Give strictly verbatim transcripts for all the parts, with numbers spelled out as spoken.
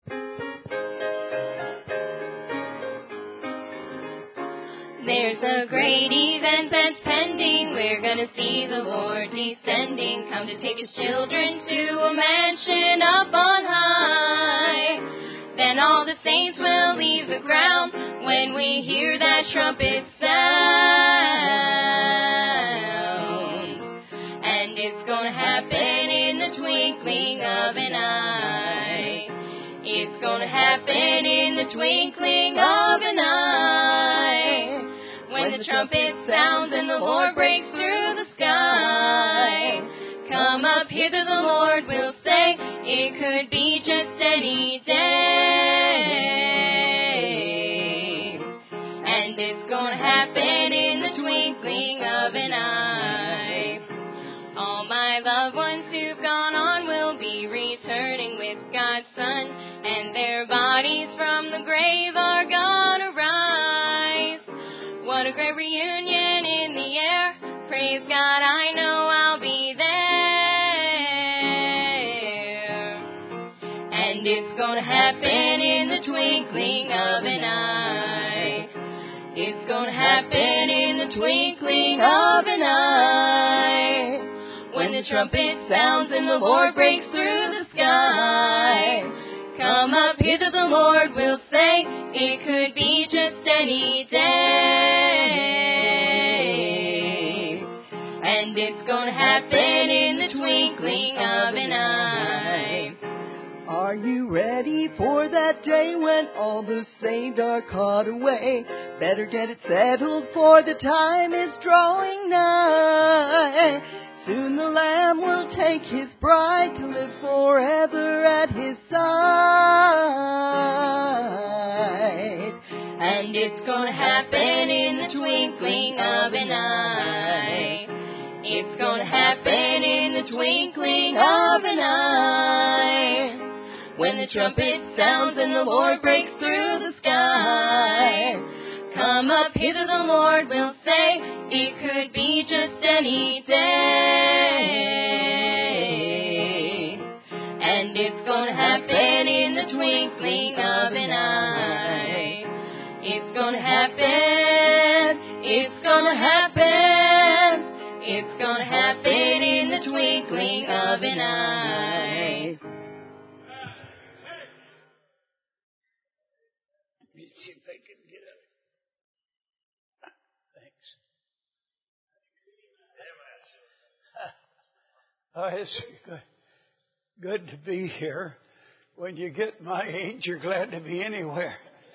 There's a great event that's pending. We're gonna see the Lord descending. Come to take his children to a mansion up on high. Then all the saints will leave the ground when we hear that trumpet sound. And it's gonna happen in the twinkling of an eye. It's gonna happen in the twinkling of an eye. When the trumpet sounds and the Lord breaks through the sky. Come up hither, the Lord will say, it could be just any day. And it's gonna happen in the twinkling of an eye. All my loved ones who've gone on will be returning with God's Son, and their bodies from the grave are gonna rise. What a great reunion in the air. Praise God, I know I'll be there. And it's gonna happen in the twinkling of an eye. It's gonna happen in the twinkling of an eye. When the trumpet sounds and the Lord breaks through the sky. Come up hither, the Lord will say, it could be just any day. And it's gonna happen in the twinkling of an eye. Are you ready for that day when all the saved are caught away? Better get it settled, for the time is drawing nigh. Soon the Lamb will take his bride to live forever at his side. And it's gonna happen in the twinkling of an eye. It's gonna happen in the twinkling of an eye. When the trumpet sounds and the Lord breaks through the sky. Come up hither, the Lord will say, it could be just any day. And it's gonna happen in the twinkling of an eye. It's gonna happen, it's gonna happen, it's gonna happen in the twinkling of an eye. Let me see if I can get it. Thanks. Oh, it's good. Good to be here. When you get my age, you're glad to be anywhere.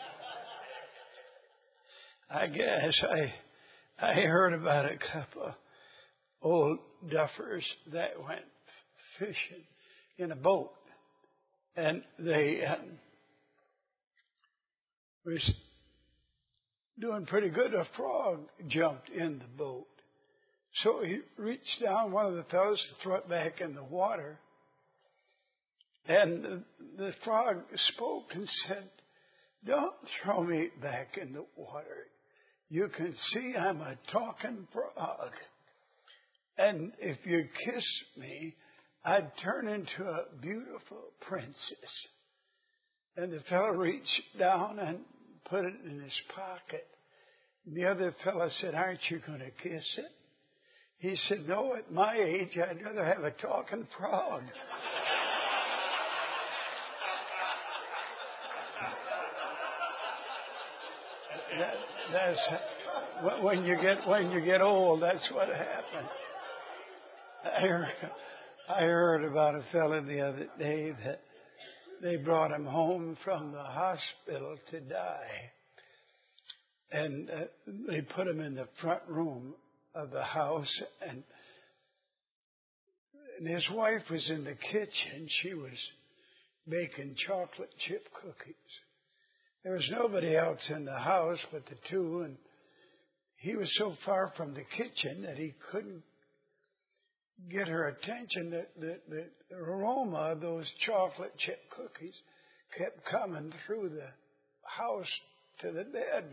I guess I I heard about a couple of old duffers that went fishing in a boat, and they um, was doing pretty good. A frog jumped in the boat. So he reached down, one of the fellows, to throw it back in the water. And the, the frog spoke and said, don't throw me back in the water. You can see I'm a talking frog. And if you kiss me, I'd turn into a beautiful princess. And the fellow reached down and put it in his pocket. And the other fellow said, aren't you going to kiss it? He said, no, at my age, I'd rather have a talking frog. that, that's when you get when you get old. That's what happens. I heard, I heard about a fellow the other day that they brought him home from the hospital to die, and uh, they put him in the front room of the house, and, and his wife was in the kitchen. She was baking chocolate chip cookies. There was nobody else in the house but the two, and he was so far from the kitchen that he couldn't get her attention. That the, the aroma of those chocolate chip cookies kept coming through the house to the bed.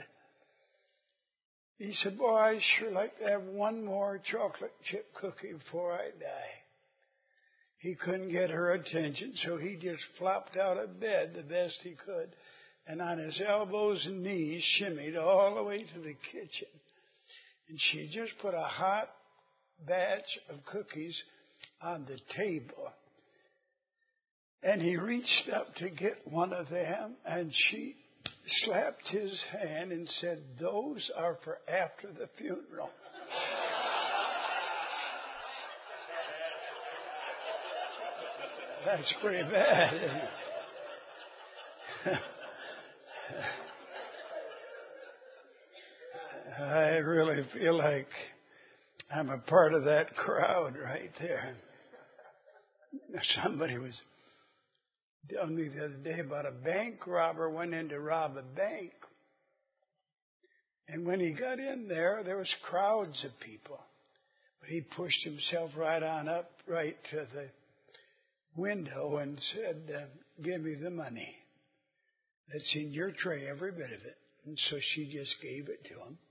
He said, boy, I'd sure like to have one more chocolate chip cookie before I die. He couldn't get her attention, so he just flopped out of bed the best he could, and on his elbows and knees shimmied all the way to the kitchen. And she just put a hot batch of cookies on the table. And he reached up to get one of them, and she slapped his hand and said, "Those are for after the funeral." That's pretty bad, isn't it? I really feel like I'm a part of that crowd right there. Somebody was telling me the other day about a bank robber went in to rob a bank. And when he got in there, there was crowds of people. But he pushed himself right on up, right to the window and said, uh, "Give me the money. That's in your tray, every bit of it." And so she just gave it to him.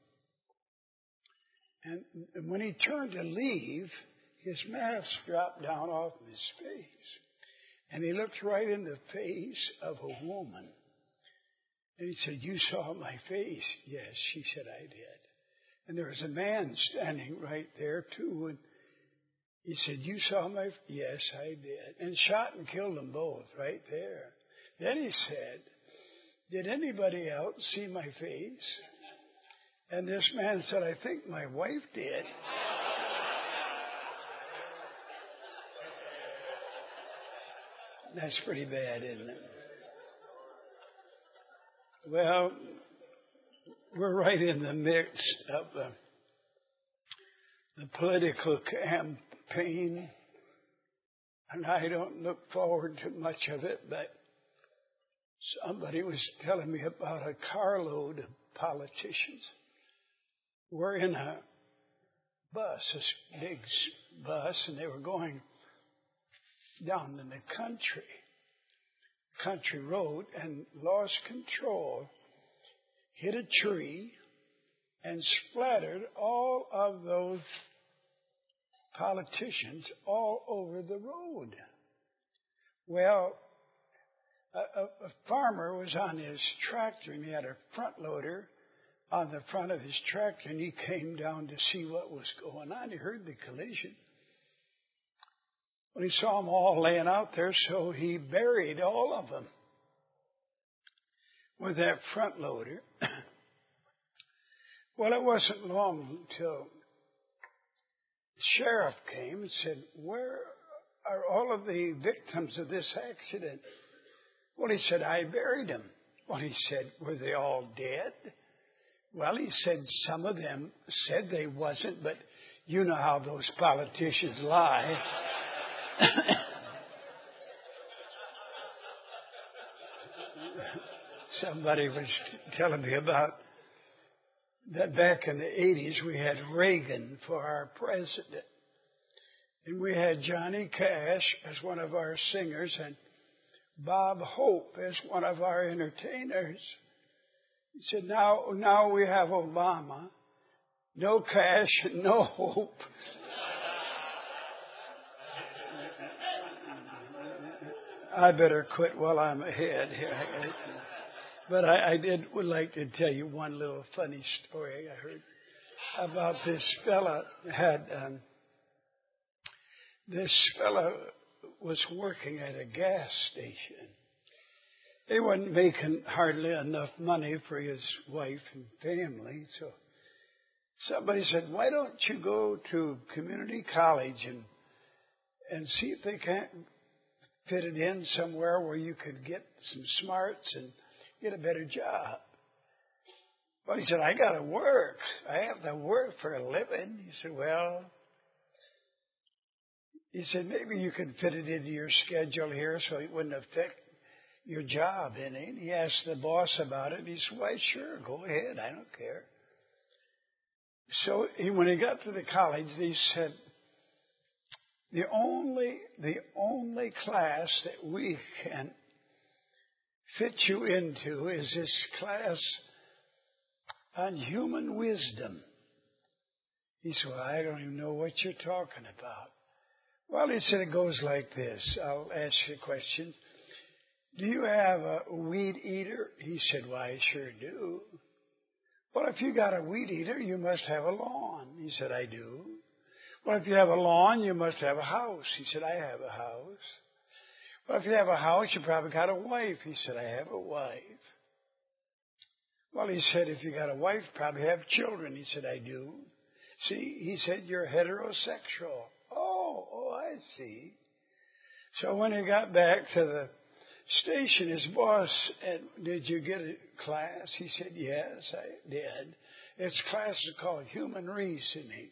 And when he turned to leave, his mask dropped down off his face. And he looked right in the face of a woman. And he said, "You saw my face?" "Yes," she said, "I did." And there was a man standing right there, too. And he said, "You saw my face?" "Yes, I did." And shot and killed them both right there. Then he said, "Did anybody else see my face?" And this man said, "I think my wife did." That's pretty bad, isn't it? Well, we're right in the midst of the, the political campaign, and I don't look forward to much of it, but somebody was telling me about a carload of politicians. We're in a bus, a big bus, and they were going down in the country, country road, and lost control, hit a tree, and splattered all of those politicians all over the road. Well, a, a, a farmer was on his tractor, and he had a front loader on the front of his tractor, and he came down to see what was going on. He heard the collision. Well, he saw them all laying out there, so he buried all of them with that front loader. Well, it wasn't long until the sheriff came and said, "Where are all of the victims of this accident?" Well, he said, "I buried them." Well, he said, "Were they all dead?" Well, he said, "Some of them said they wasn't, but you know how those politicians lie." Somebody was telling me about that back in the eighties we had Reagan for our president. And we had Johnny Cash as one of our singers and Bob Hope as one of our entertainers. He said, now, now we have Obama, no Cash and no Hope. I better quit while I'm ahead here. But I, I did would like to tell you one little funny story I heard about this fella had um, this fella was working at a gas station. He wasn't making hardly enough money for his wife and family, so somebody said, "Why don't you go to community college and and see if they can't fit it in somewhere where you could get some smarts and get a better job?" Well, he said, "I got to work. I have to work for a living." He said, "Well," he said, "maybe you could fit it into your schedule here so it wouldn't affect your job any." And he asked the boss about it. He said, "Why, sure, go ahead. I don't care." So he, when he got to the college, they said, the only, the only class that we can fit you into is this class on human wisdom. He said, "Well, I don't even know what you're talking about." Well, he said it goes like this. I'll ask you a question. Do you have a weed eater? He said, well, I sure do. Well, if you got a weed eater, you must have a lawn. He said, I do. Well, if you have a lawn, you must have a house. He said, I have a house. Well, if you have a house, you probably got a wife. He said, I have a wife. Well, he said, if you got a wife, you probably have children. He said, I do. See, he said, you're heterosexual. Oh, oh, I see. So when he got back to the station, his boss said, did you get a class? He said, yes, I did. This class is called Human Reasoning.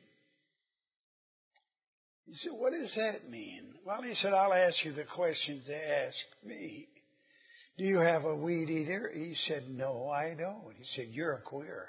He said, what does that mean? Well, he said, I'll ask you the questions they asked me. Do you have a weed eater? He said, no, I don't. He said, you're a queer.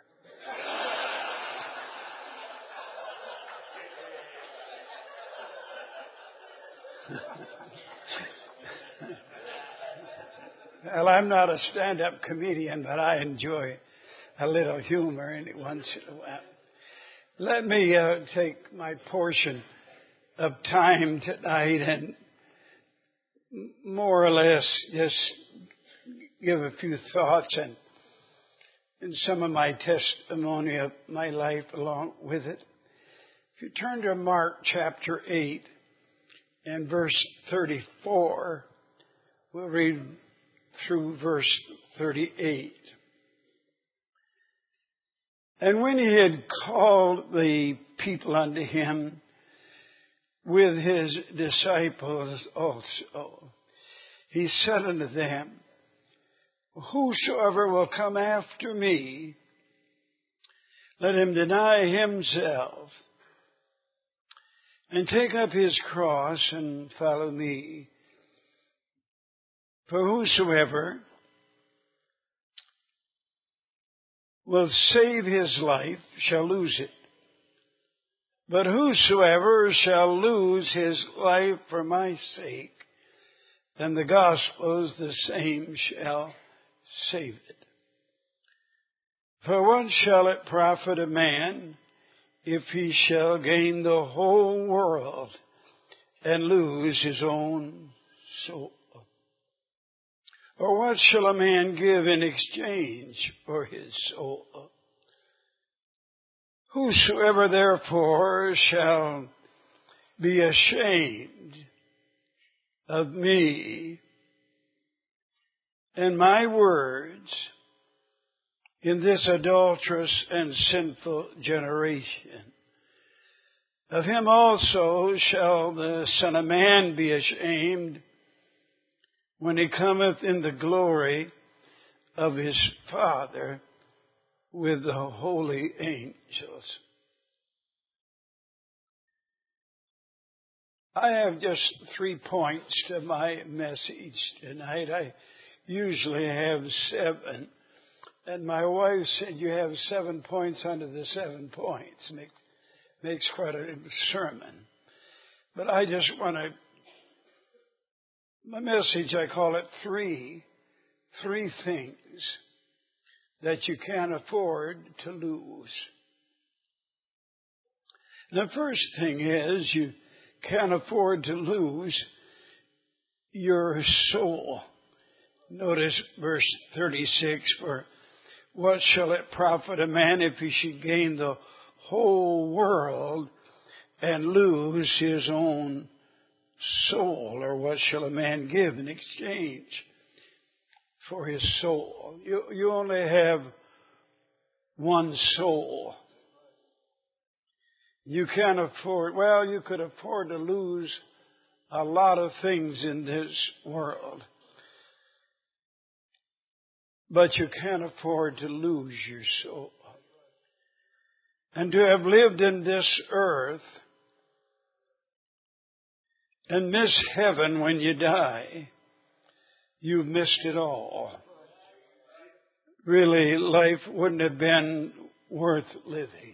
Well, I'm not a stand-up comedian, but I enjoy a little humor any once in a while. Let me uh, take my portion of time tonight and more or less just give a few thoughts and, and some of my testimony of my life along with it. If you turn to Mark chapter eight and verse thirty-four, we'll read through verse thirty-eight. And when he had called the people unto him with his disciples also, he said unto them, whosoever will come after me, let him deny himself and take up his cross and follow me. For whosoever will save his life shall lose it. But whosoever shall lose his life for my sake, then the gospel is the same shall save it. For what shall it profit a man if he shall gain the whole world and lose his own soul? Or what shall a man give in exchange for his soul? Whosoever therefore shall be ashamed of me and my words in this adulterous and sinful generation, of him also shall the Son of Man be ashamed when he cometh in the glory of his Father with the holy angels. I have just three points to my message tonight. I usually have seven. And my wife said, you have seven points under the seven points. Makes, makes quite a sermon. But I just want to, my message, I call it three, three things that you can't afford to lose. And the first thing is you can't afford to lose your soul. Notice verse thirty-six, for what shall it profit a man if he should gain the whole world and lose his own soul? Or what shall a man give in exchange for his soul? You, you only have one soul. You can't afford, well, you could afford to lose a lot of things in this world. But you can't afford to lose your soul. And to have lived in this earth and miss heaven when you die, you've missed it all. Really, life wouldn't have been worth living.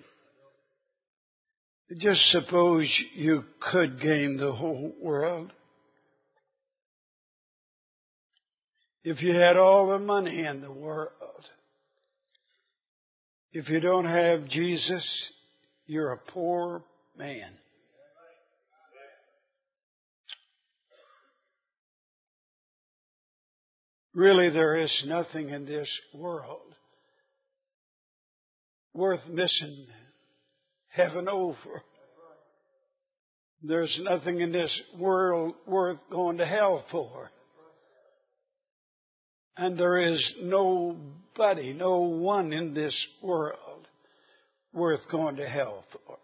Just suppose you could gain the whole world. If you had all the money in the world, if you don't have Jesus, you're a poor man. Really, there is nothing in this world worth missing heaven over. There's nothing in this world worth going to hell for. And there is nobody, no one in this world worth going to hell for.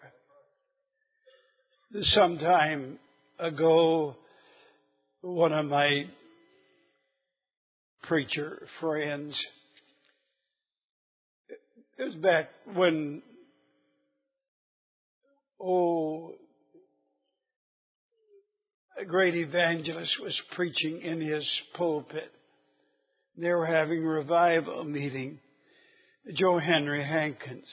Some time ago, one of my preacher friends, it was back when, oh, a great evangelist was preaching in his pulpit. They were having a revival meeting, Joe Henry Hankins.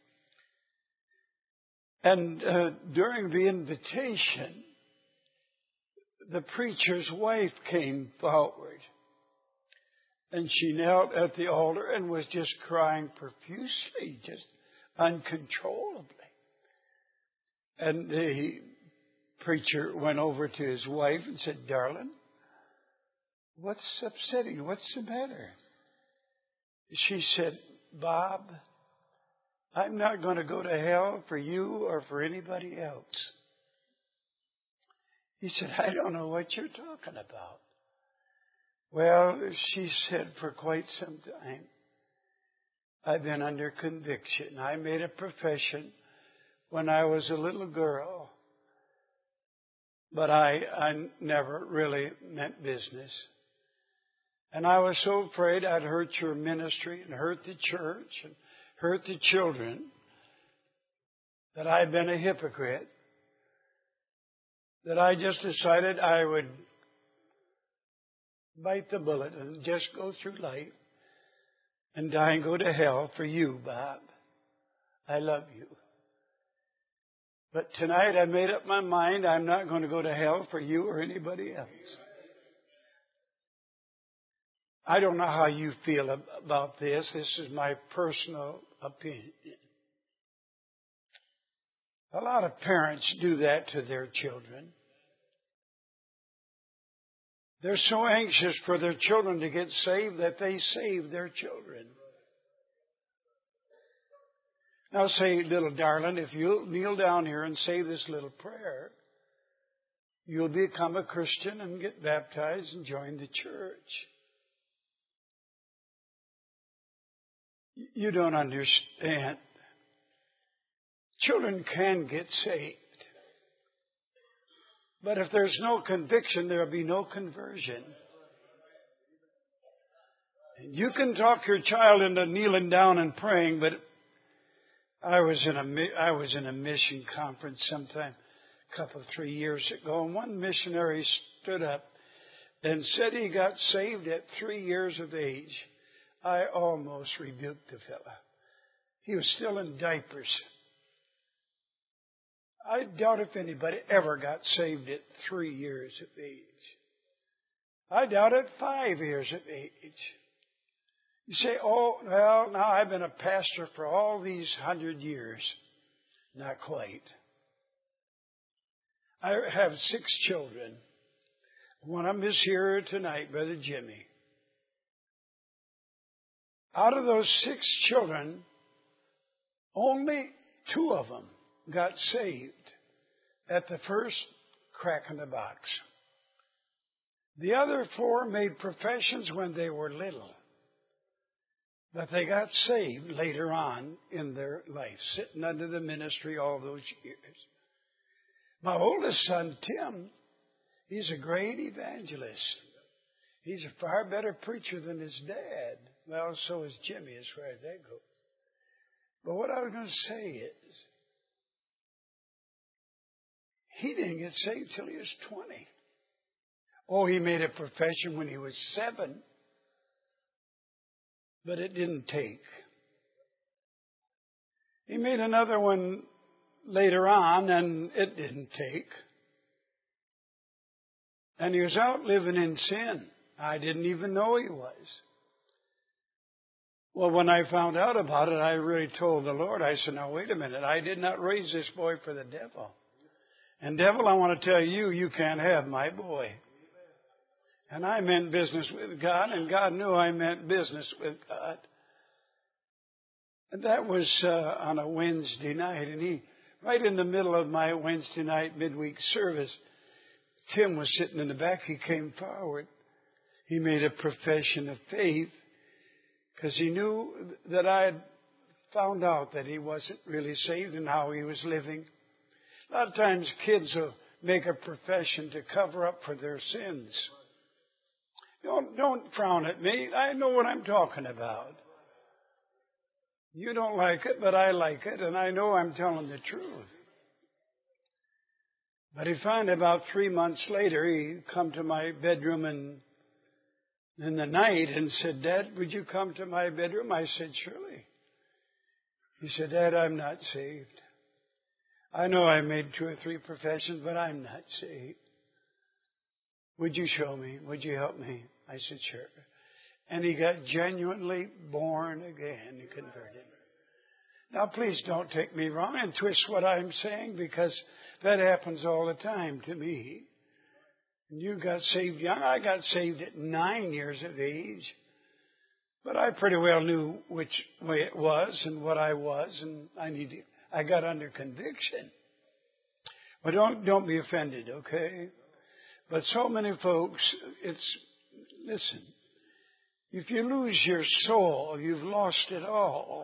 And uh, during the invitation, the preacher's wife came forward. And she knelt at the altar and was just crying profusely, just uncontrollably. And the preacher went over to his wife and said, "Darling, what's upsetting you? What's the matter?" She said, "Bob, I'm not going to go to hell for you or for anybody else." He said, "I don't know what you're talking about." Well, she said, for quite some time, I've been under conviction. I made a profession when I was a little girl, but I, I never really meant business. And I was so afraid I'd hurt your ministry and hurt the church and hurt the children that I'd been a hypocrite, that I just decided I would bite the bullet and just go through life and die and go to hell for you, Bob. I love you. But tonight I made up my mind I'm not going to go to hell for you or anybody else. I don't know how you feel about this. This is my personal opinion. A lot of parents do that to their children. They're so anxious for their children to get saved that they save their children. Now say, little darling, if you'll kneel down here and say this little prayer, you'll become a Christian and get baptized and join the church. You don't understand. Children can get saved. But if there's no conviction, there'll be no conversion. And you can talk your child into kneeling down and praying, but I was in a I was in a mission conference sometime a couple, three years ago, and one missionary stood up and said he got saved at three years of age. I almost rebuked the fella. He was still in diapers. I doubt if anybody ever got saved at three years of age. I doubt at five years of age. You say, "Oh, well, now I've been a pastor for all these hundred years." Not quite. I have six children. One of them is here tonight, Brother Jimmy. Out of those six children, only two of them got saved at the first crack in the box. The other four made professions when they were little, but they got saved later on in their life, sitting under the ministry all those years. My oldest son, Tim, he's a great evangelist. He's a far better preacher than his dad. Well, so is Jimmy as far as that goes. But what I was going to say is, he didn't get saved till he was twenty. Oh, he made a profession when he was seven, but it didn't take. He made another one later on, and it didn't take. And he was out living in sin. I didn't even know he was. Well, when I found out about it, I really told the Lord, I said, "Now, wait a minute. I did not raise this boy for the devil. And devil, I want to tell you, you can't have my boy." And I meant business with God, and God knew I meant business with God. And that was uh, on a Wednesday night. And he, right in the middle of my Wednesday night midweek service, Tim was sitting in the back. He came forward. He made a profession of faith because he knew that I had found out that he wasn't really saved and how he was living. A lot of times kids will make a profession to cover up for their sins. Don't, don't frown at me. I know what I'm talking about. You don't like it, but I like it, and I know I'm telling the truth. But he found about three months later, he come to my bedroom and in the night and said, Dad, would you come to my bedroom? I said, surely. He said, Dad, I'm not saved. I know I made two or three professions, but I'm not saved. Would you show me? Would you help me? I said, sure. And he got genuinely born again and converted. Now, please don't take me wrong and twist what I'm saying, because that happens all the time to me. You got saved young. I got saved at nine years of age. But I pretty well knew which way it was and what I was, and I needed. I got under conviction. But don't don't be offended, okay? But so many folks, it's listen. If you lose your soul, you've lost it all.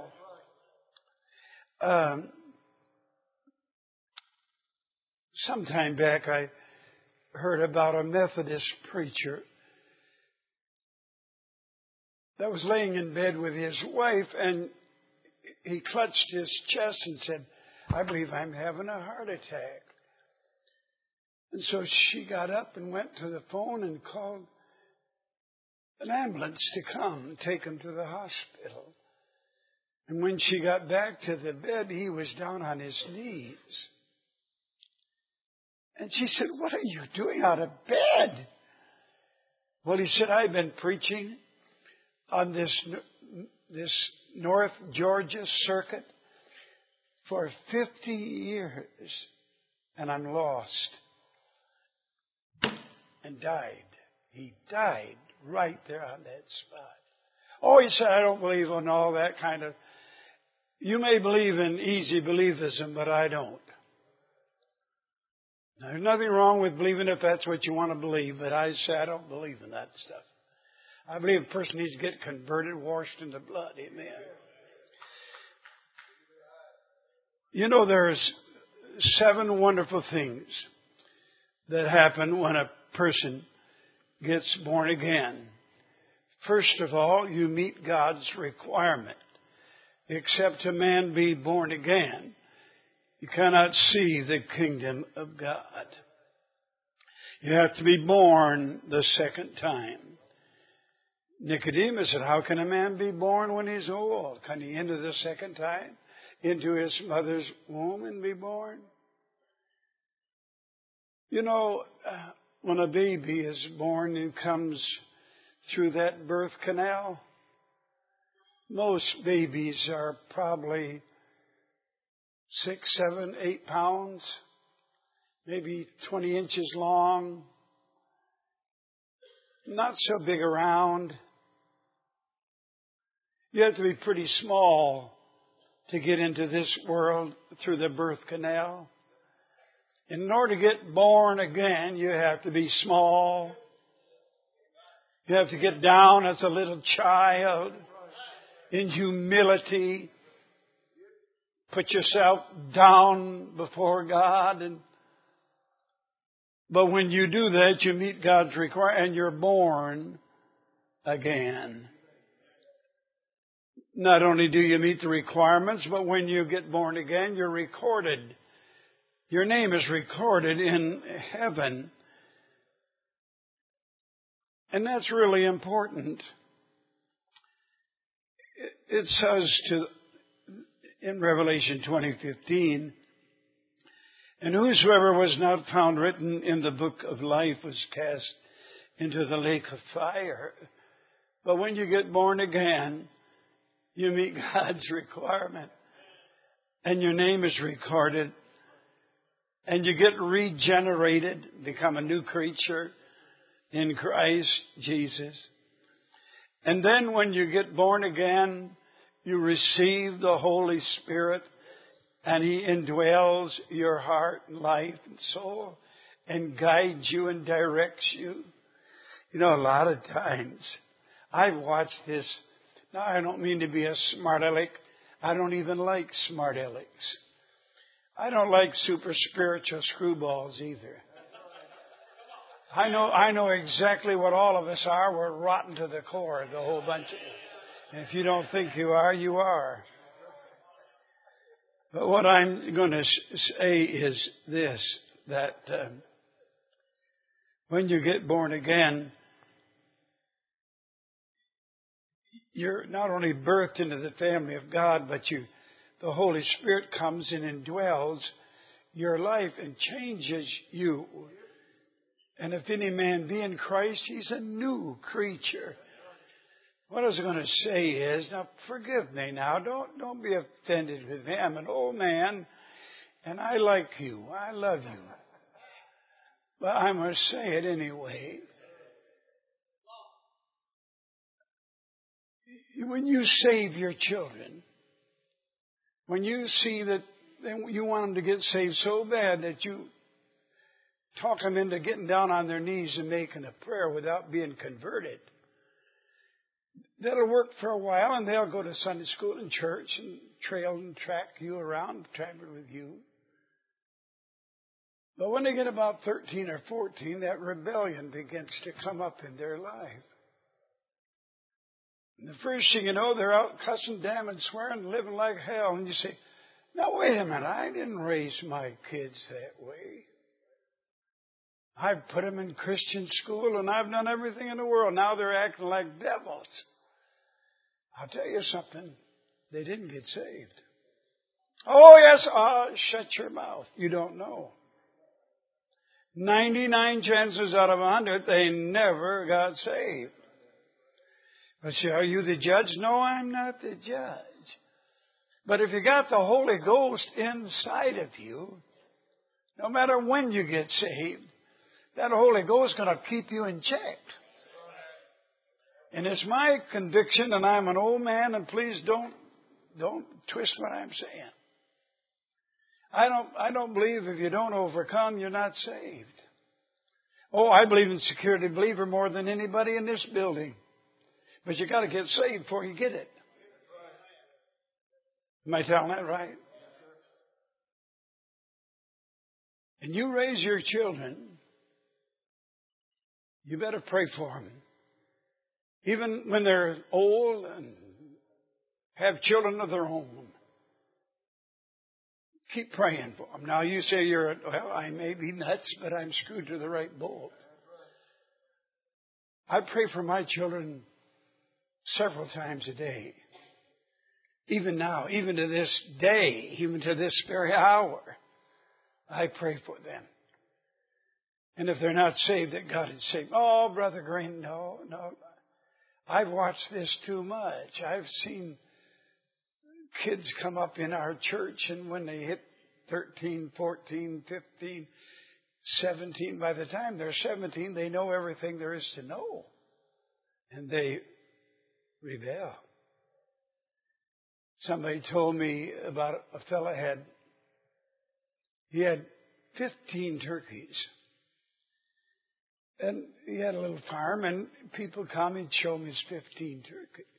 Um, sometime back, I heard about a Methodist preacher that was laying in bed with his wife, and he clutched his chest and said, I believe I'm having a heart attack. And so she got up and went to the phone and called an ambulance to come and take him to the hospital. And when she got back to the bed, he was down on his knees. And she said, what are you doing out of bed? Well, he said, I've been preaching on this, this North Georgia circuit for fifty years, and I'm lost. And died. He died right there on that spot. Oh, he said, I don't believe in all that kind of... You may believe in easy believism, but I don't. Now, there's nothing wrong with believing if that's what you want to believe, but I say I don't believe in that stuff. I believe a person needs to get converted, washed in the blood. Amen. You know, there's seven wonderful things that happen when a person gets born again. First of all, you meet God's requirement. Except a man be born again, you cannot see the kingdom of God. You have to be born the second time. Nicodemus said, how can a man be born when he's old? Can he enter the second time into his mother's womb and be born? You know, uh, when a baby is born and comes through that birth canal, most babies are probably six, seven, eight pounds, maybe twenty inches long, not so big around. You have to be pretty small to get into this world through the birth canal. In order to get born again, you have to be small. You have to get down as a little child in humility. Put yourself down before God. And, but when you do that, you meet God's requirement and you're born again. Not only do you meet the requirements, but when you get born again, you're recorded. Your name is recorded in heaven. And that's really important. It says to, in Revelation twenty fifteen, and whosoever was not found written in the book of life was cast into the lake of fire. But when you get born again, you meet God's requirement. And your name is recorded. And you get regenerated, become a new creature. in Christ Jesus. And then when you get born again, you receive the Holy Spirit, and He indwells your heart and life and soul and guides you and directs you. You know, a lot of times I've watched this. Now, I don't mean to be a smart aleck. I don't even like smart alecks. I don't like super spiritual screwballs either. I know, I know exactly what all of us are. We're rotten to the core, the whole bunch of you. And if you don't think you are, you are. But what I'm going to say is this, that uh, when you get born again, you're not only birthed into the family of God, but you, the Holy Spirit comes and indwells your life and changes you. And if any man be in Christ, he's a new creature. What I was going to say is, now forgive me now, don't don't be offended with me. I'm an old man, and I like you. I love you. But I must say it anyway. When you save your children, when you see that you want them to get saved so bad that you talk them into getting down on their knees and making a prayer without being converted, that'll work for a while, and they'll go to Sunday school and church and trail and track you around, travel with you. But when they get about thirteen or fourteen, that rebellion begins to come up in their life. And the first thing you know, they're out cussing, damning, swearing, living like hell. And you say, now wait a minute, I didn't raise my kids that way. I've put them in Christian school and I've done everything in the world. Now they're acting like devils. I'll tell you something. They didn't get saved. Oh, yes. Uh, shut your mouth. You don't know. ninety-nine chances out of one hundred, they never got saved. But say, are you the judge? No, I'm not the judge. But if you got the Holy Ghost inside of you, no matter when you get saved, that Holy Ghost is going to keep you in check. And it's my conviction, and I'm an old man, and please don't don't twist what I'm saying. I don't I don't believe if you don't overcome, you're not saved. Oh, I believe in security believer more than anybody in this building. But you got to get saved before you get it. Am I telling that right? And you raise your children, you better pray for them. Even when they're old and have children of their own, keep praying for them. Now you say you're, well, I may be nuts, but I'm screwed to the right bolt. I pray for my children several times a day. Even now, even to this day, even to this very hour, I pray for them. And if they're not saved, that God is saved. Oh, Brother Green, no, no. I've watched this too much. I've seen kids come up in our church, and when they hit thirteen, fourteen, fifteen, seventeen, by the time they're seventeen, they know everything there is to know. And they rebel. Somebody told me about a fellow had, he had fifteen turkeys. And he had a little farm, and people come and show him his fifteen turkeys.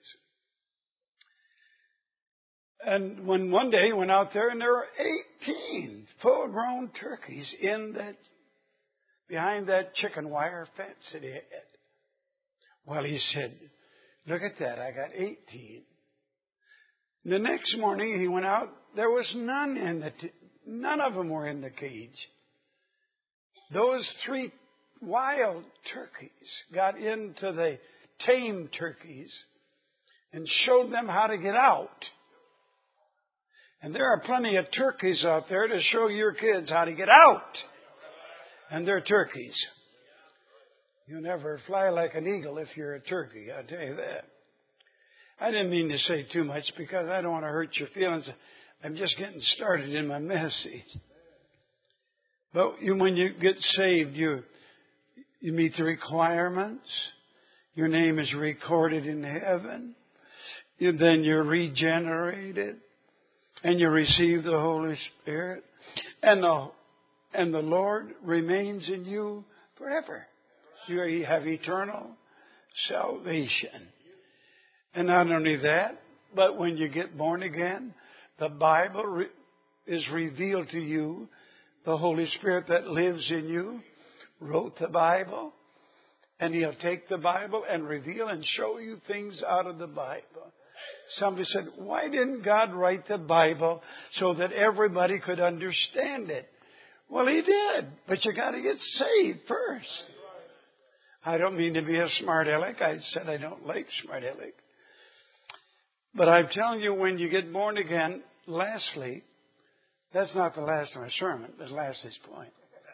And when one day he went out there, and there were eighteen full-grown turkeys in that, behind that chicken wire fence that he had. Well, he said, look at that, I got eighteen. The next morning he went out, there was none in the, t- none of them were in the cage. Those three wild turkeys got into the tame turkeys and showed them how to get out. And there are plenty of turkeys out there to show your kids how to get out. And they're turkeys. You'll never fly like an eagle if you're a turkey, I'll tell you that. I didn't mean to say too much because I don't want to hurt your feelings. I'm just getting started in my message. But you, when you get saved, you You meet the requirements. Your name is recorded in heaven. You, then you're regenerated. And you receive the Holy Spirit. And the, and the Lord remains in you forever. You have eternal salvation. And not only that, but when you get born again, the Bible re- is revealed to you. The Holy Spirit that lives in you wrote the Bible. And He'll take the Bible and reveal and show you things out of the Bible. Somebody said, why didn't God write the Bible so that everybody could understand it? Well, He did, but you got to get saved first. I don't mean to be a smart aleck. I said I don't like smart aleck. But I'm telling you, when you get born again, lastly, that's not the last of my sermon, but lastly's point.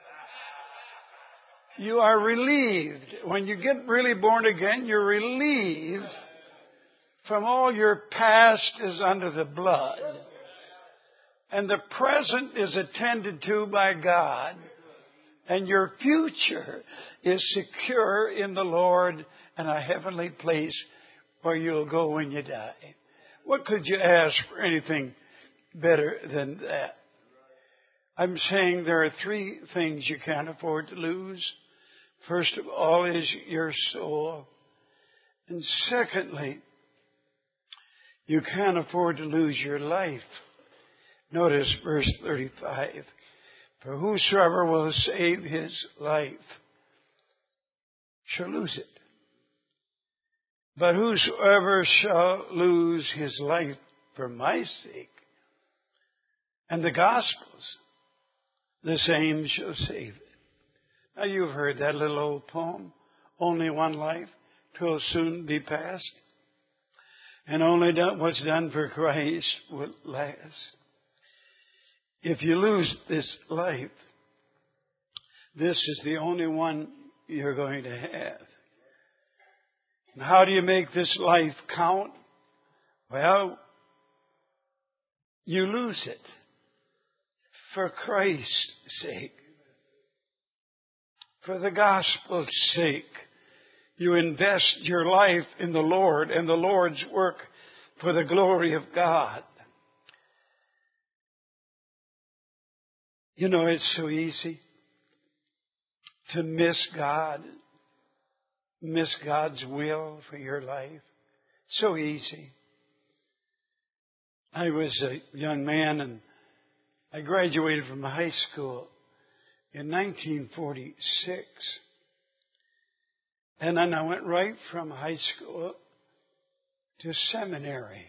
You are relieved. When you get really born again, you're relieved from all your past is under the blood. And the present is attended to by God. And your future is secure in the Lord and a heavenly place where you'll go when you die. What could you ask for anything better than that? I'm saying there are three things you can't afford to lose. First of all is your soul. And secondly, you can't afford to lose your life. Notice verse thirty-five. For whosoever will save his life shall lose it. But whosoever shall lose his life for my sake and the gospel's, the same shall save it. Now you've heard that little old poem, only one life, 'twill soon be past. And only done, what's done for Christ will last. If you lose this life, this is the only one you're going to have. And how do you make this life count? Well, you lose it for Christ's sake. For the gospel's sake. You invest your life in the Lord and the Lord's work for the glory of God. You know, it's so easy to miss God, miss God's will for your life. So easy. I was a young man and I graduated from high school in nineteen forty-six. And then I went right from high school to seminary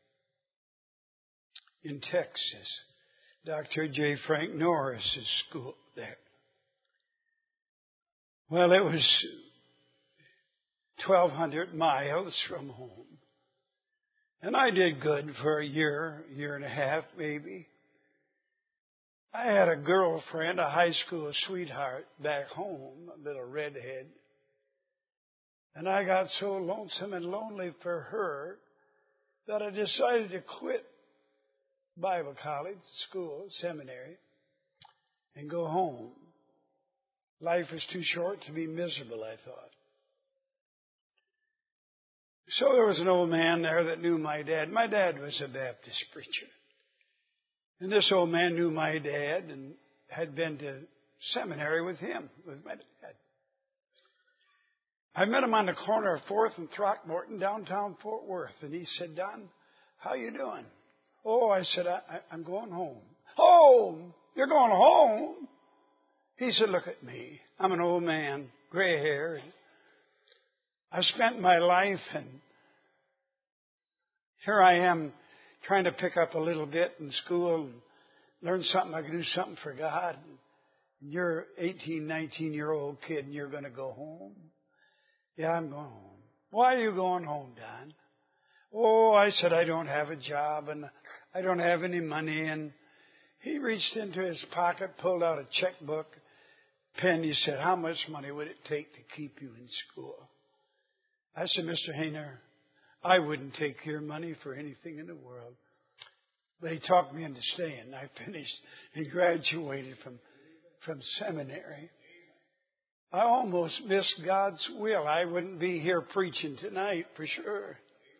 in Texas. Doctor J. Frank Norris' school there. Well, it was twelve hundred miles from home. And I did good for a year, year and a half maybe. I had a girlfriend, a high school sweetheart back home, a little redhead. And I got so lonesome and lonely for her that I decided to quit Bible college, school, seminary, and go home. Life was too short to be miserable, I thought. So there was an old man there that knew my dad. My dad was a Baptist preacher. And this old man knew my dad and had been to seminary with him, with my dad. I met him on the corner of fourth and Throckmorton, downtown Fort Worth. And he said, Don, how you doing? Oh, I said, I, I, I'm going home. Home? You're going home? He said, look at me. I'm an old man, gray hair. I've spent my life, and here I am trying to pick up a little bit in school and learn something. I can do something for God. And you're an eighteen, nineteen-year-old kid, and you're going to go home? Yeah, I'm going home. Why are you going home, Don? Oh, I said, I don't have a job, and I don't have any money. And he reached into his pocket, pulled out a checkbook, pen. He said, how much money would it take to keep you in school? I said, Mister Hayner, I wouldn't take your money for anything in the world. But he talked me into staying. I finished and graduated from, from seminary. I almost missed God's will. I wouldn't be here preaching tonight for sure.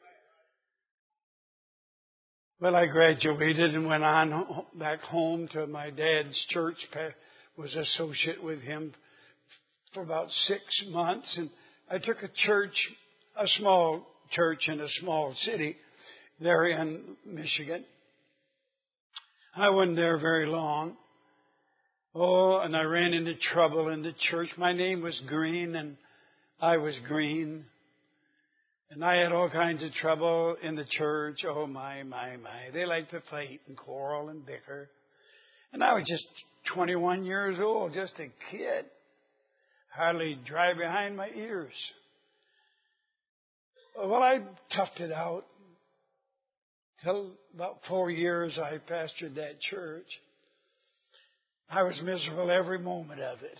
Well, I graduated and went on back home to my dad's church. Was associate with him for about six months. And I took a church, a small church in a small city there in Michigan. I wasn't there very long. Oh, and I ran into trouble in the church. My name was Green, and I was green. And I had all kinds of trouble in the church. Oh, my, my, my. They like to fight and quarrel and bicker. And I was just twenty-one years old, just a kid. Hardly dry behind my ears. Well, I toughed it out. Till about four years I pastored that church. I was miserable every moment of it.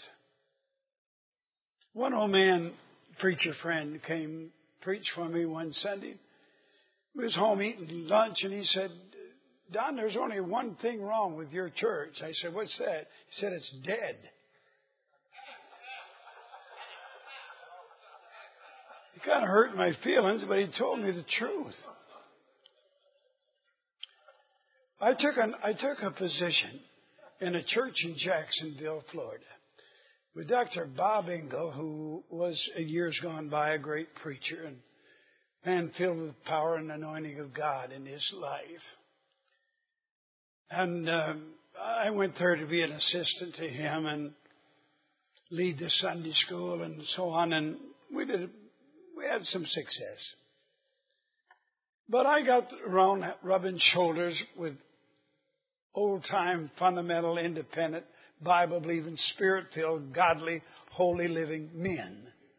One old man, preacher friend, came preach for me one Sunday. We was home eating lunch, and he said, Don, there's only one thing wrong with your church. I said, what's that? He said, it's dead. It kind of hurt my feelings, but he told me the truth. I took an, I took a position in a church in Jacksonville, Florida, with Doctor Bob Engel, who was, in years gone by, a great preacher and man filled with the power and anointing of God in his life. And um, I went there to be an assistant to him and lead the Sunday school and so on. And we did, we had some success. But I got around rubbing shoulders with old-time, fundamental, independent, Bible-believing, Spirit-filled, godly, holy living men.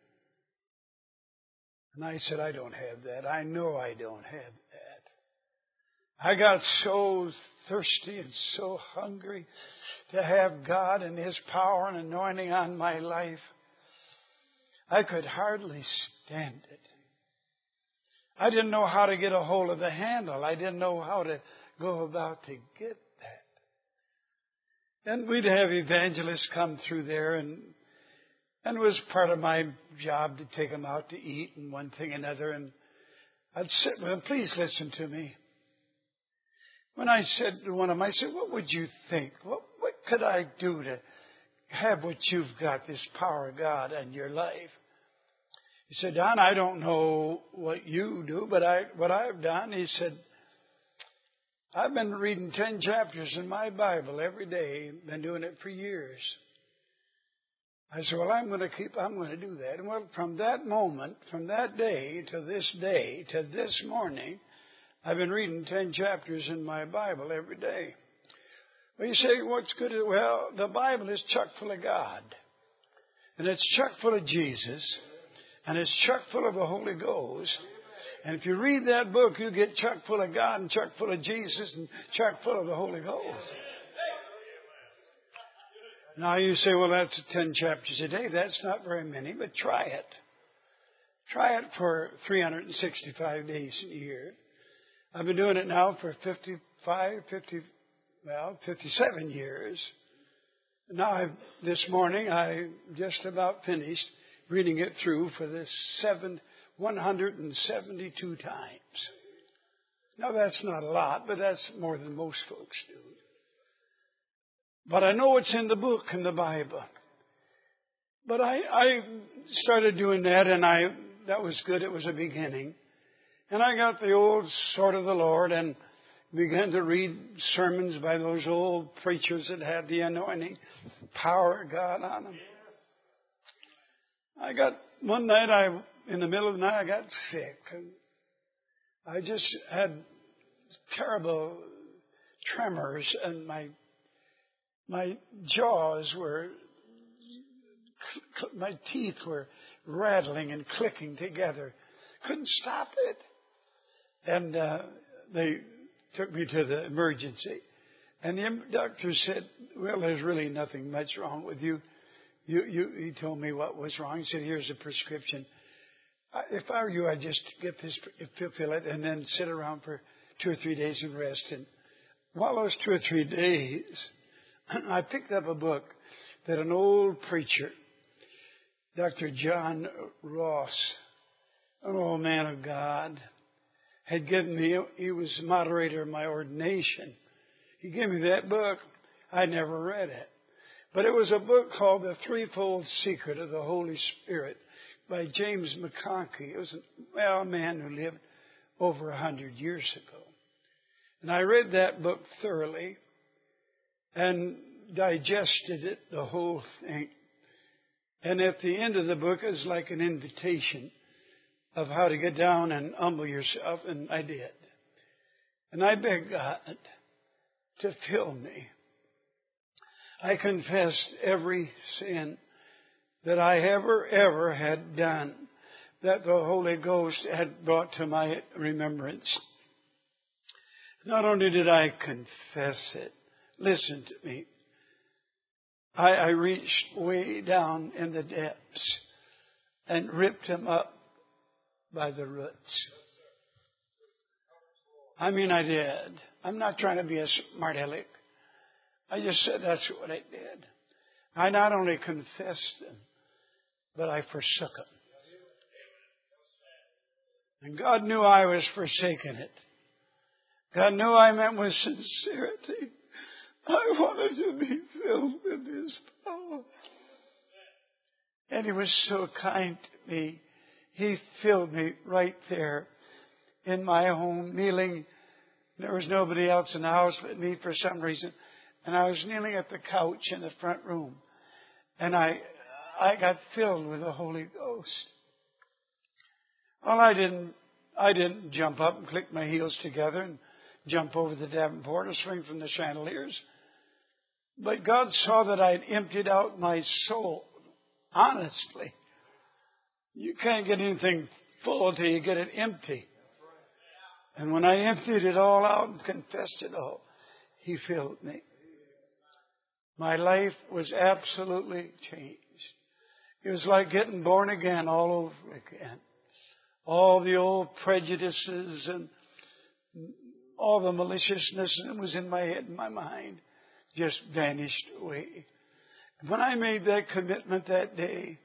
And I said, I don't have that. I know I don't have that. I got so thirsty and so hungry to have God and His power and anointing on my life. I could hardly stand it. I didn't know how to get a hold of the handle. I didn't know how to go about to get that. And we'd have evangelists come through there, and and it was part of my job to take them out to eat and one thing and another. And I'd sit with them, please listen to me. When I said to one of them, I said, what would you think? What, what could I do to have what you've got, this power of God in your life? He said, Don, I don't know what you do, but I what I've done, he said, I've been reading ten chapters in my Bible every day. Been doing it for years. I said, well, I'm going to keep, I'm going to do that. And well, from that moment, from that day to this day, to this morning, I've been reading ten chapters in my Bible every day. Well, you say, what's good? Well, the Bible is chock full of God. And it's chock full of Jesus. And it's chock full of the Holy Ghost. And if you read that book, you get chock full of God and chock full of Jesus and chock full of the Holy Ghost. Now you say, well, that's ten chapters a day. That's not very many, but try it. Try it for three hundred sixty-five days a year. I've been doing it now for fifty-five, fifty, well, fifty-seven years. Now, I've, this morning, I just about finished reading it through for the seven, one hundred seventy-two times. Now, that's not a lot, but that's more than most folks do. But I know it's in the book, in the Bible. But I, I started doing that, and I that was good. It was a beginning. And I got the old Sword of the Lord and began to read sermons by those old preachers that had the anointing, power of God on them. I got, one night, I in the middle of the night, I got sick. And I just had terrible tremors, and my my jaws were, my teeth were rattling and clicking together. Couldn't stop it. And uh, they took me to the emergency. And the doctor said, well, there's really nothing much wrong with you. You, you. He told me what was wrong. He said, here's a prescription. If I were you, I'd just get this, fill it, and then sit around for two or three days and rest. And while those two or three days, I picked up a book that an old preacher Doctor John Ross, an old man of God, had given me, he was moderator of my ordination. He gave me that book. I never read it. But it was a book called The Threefold Secret of the Holy Spirit by James McConkie. It was well, a man who lived over a hundred years ago. And I read that book thoroughly and digested it, the whole thing. And at the end of the book is like an invitation of how to get down and humble yourself, and I did. And I begged God to fill me. I confessed every sin that I ever, ever had done that the Holy Ghost had brought to my remembrance. Not only did I confess it, listen to me. I, I reached way down in the depths and ripped them up by the roots. I mean, I did. I'm not trying to be a smart aleck. I just said that's what I did. I not only confessed them, but I forsook them. And God knew I was forsaking it. God knew I meant with sincerity. I wanted to be filled with His power. And He was so kind to me. He filled me right there in my home, kneeling. There was nobody else in the house but me for some reason. And I was kneeling at the couch in the front room. And I I got filled with the Holy Ghost. Well, I didn't I didn't jump up and click my heels together and jump over the Davenport or swing from the chandeliers. But God saw that I had emptied out my soul, honestly. You can't get anything full till you get it empty. And when I emptied it all out and confessed it all, He filled me. My life was absolutely changed. It was like getting born again all over again. All the old prejudices and all the maliciousness that was in my head and my mind just vanished away. When I made that commitment that day,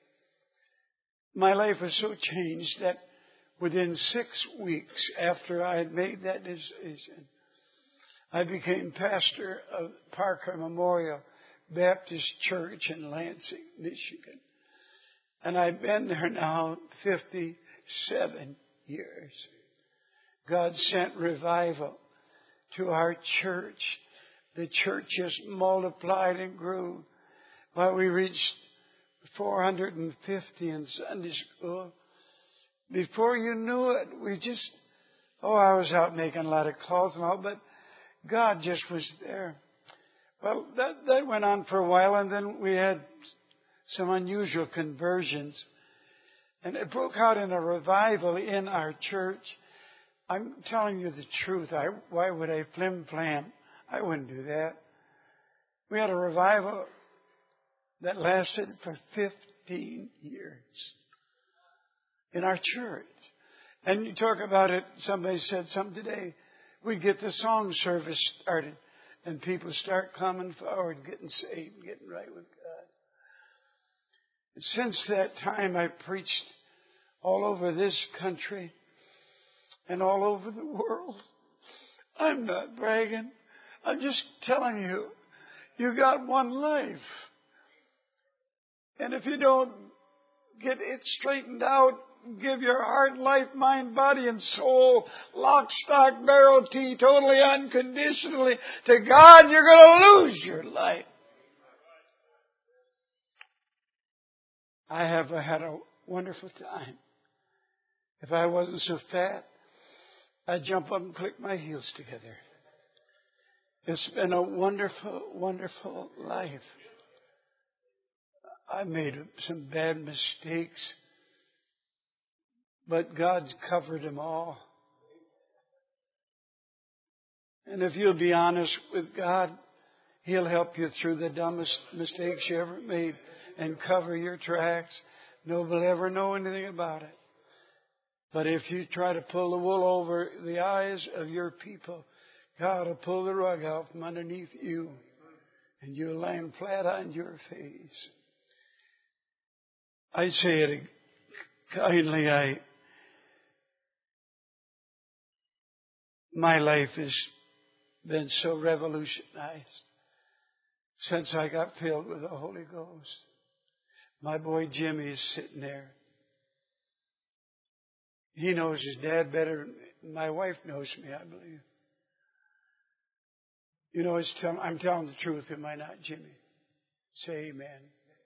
my life was so changed that within six weeks after I had made that decision, I became pastor of Parker Memorial Baptist Church in Lansing, Michigan. And I've been there now fifty-seven years. God sent revival to our church. The church just multiplied and grew. While we reached four hundred fifty in Sunday school, before you knew it, we just, oh, I was out making a lot of calls and all, but God just was there. Well, that, that went on for a while, and then we had some unusual conversions. And it broke out in a revival in our church. I'm telling you the truth. I, why would I flim-flam? I wouldn't do that. We had a revival that lasted for fifteen years in our church. And you talk about it, somebody said something today. We'd get the song service started, and people start coming forward, getting saved, getting right with God. And since that time, I've preached all over this country and all over the world. I'm not bragging. I'm just telling you, you got one life. And if you don't get it straightened out, give your heart, life, mind, body, and soul, lock, stock, barrel, tea, totally unconditionally to God, you're going to lose your life. I have had a wonderful time. If I wasn't so fat, I'd jump up and click my heels together. It's been a wonderful, wonderful life. I made some bad mistakes, but God's covered them all. And if you'll be honest with God, He'll help you through the dumbest mistakes you ever made and cover your tracks. Nobody will ever know anything about it. But if you try to pull the wool over the eyes of your people, God will pull the rug out from underneath you, and you'll land flat on your face. I say it kindly. I my life has been so revolutionized since I got filled with the Holy Ghost. My boy Jimmy is sitting there. He knows his dad better than my wife knows me, I believe. You know, it's tell, I'm telling the truth, am I not, Jimmy? Say amen.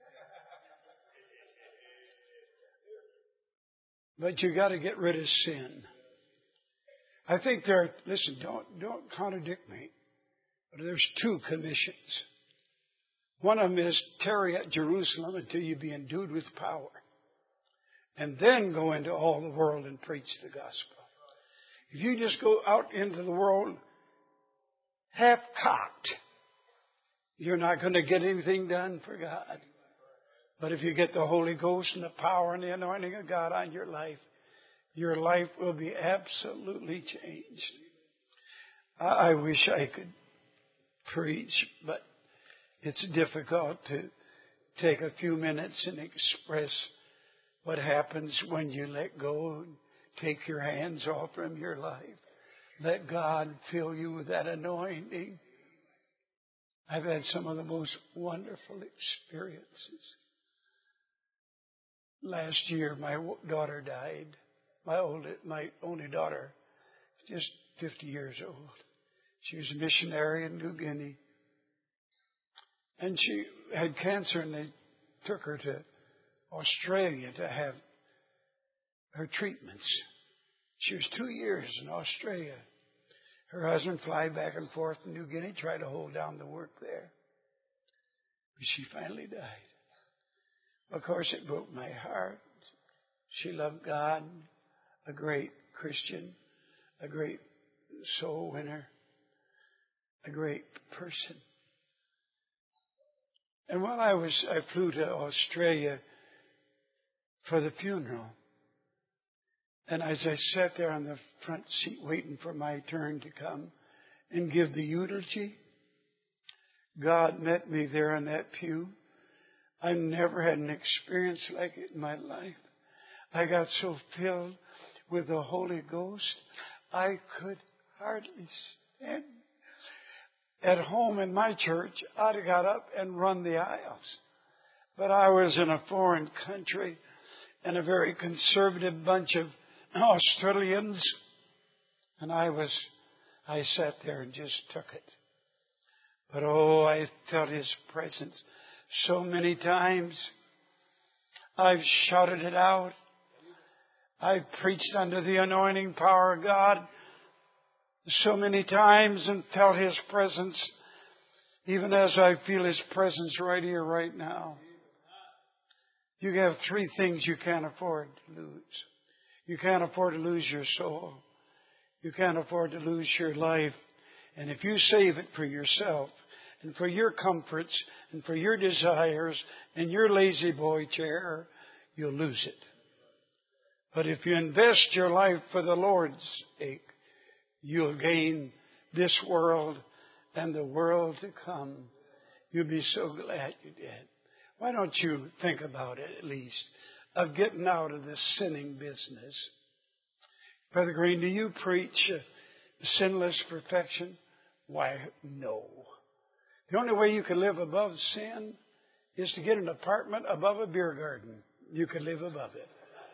But you got to get rid of sin. I think there are, listen, don't, don't contradict me, but there's two commissions. One of them is tarry at Jerusalem until you be endued with power. And then go into all the world and preach the gospel. If you just go out into the world half-cocked, you're not going to get anything done for God. But if you get the Holy Ghost and the power and the anointing of God on your life, your life will be absolutely changed. I wish I could preach, but it's difficult to take a few minutes and express what happens when you let go and take your hands off from your life. Let God fill you with that anointing. I've had some of the most wonderful experiences. Last year, my daughter died. My old, my only daughter, just fifty years old. She was a missionary in New Guinea. And she had cancer, and they took her to Australia to have her treatments. She was two years in Australia. Her husband fly back and forth to New Guinea, tried to hold down the work there. But she finally died. Of course, it broke my heart. She loved God, a great Christian, a great soul winner, a great person. And while I was, I flew to Australia for the funeral. And as I sat there on the front seat waiting for my turn to come and give the eulogy, God met me there in that pew. I never had an experience like it in my life. I got so filled with the Holy Ghost, I could hardly stand. At home in my church, I'd have got up and run the aisles. But I was in a foreign country and a very conservative bunch of Australians. And I was, I sat there and just took it. But oh, I felt His presence so many times. I've shouted it out. I've preached under the anointing power of God so many times and felt His presence, even as I feel His presence right here, right now. You have three things you can't afford to lose. You can't afford to lose your soul. You can't afford to lose your life. And if you save it for yourself and for your comforts and for your desires and your lazy boy chair, you'll lose it. But if you invest your life for the Lord's sake, you'll gain this world and the world to come. You'll be so glad you did. Why don't you think about it at least, of getting out of this sinning business? Brother Green, do you preach uh, sinless perfection? Why, no. The only way you can live above sin is to get an apartment above a beer garden. You can live above it.